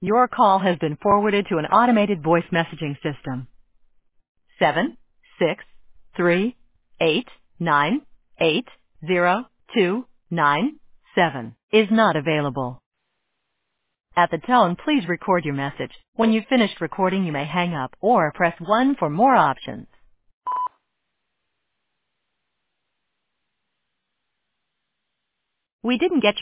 Your call has been forwarded to an automated voice messaging system. 763-898-0297 is not available. At the tone, please record your message. When you've finished recording, you may hang up or press 1 for more options. We didn't get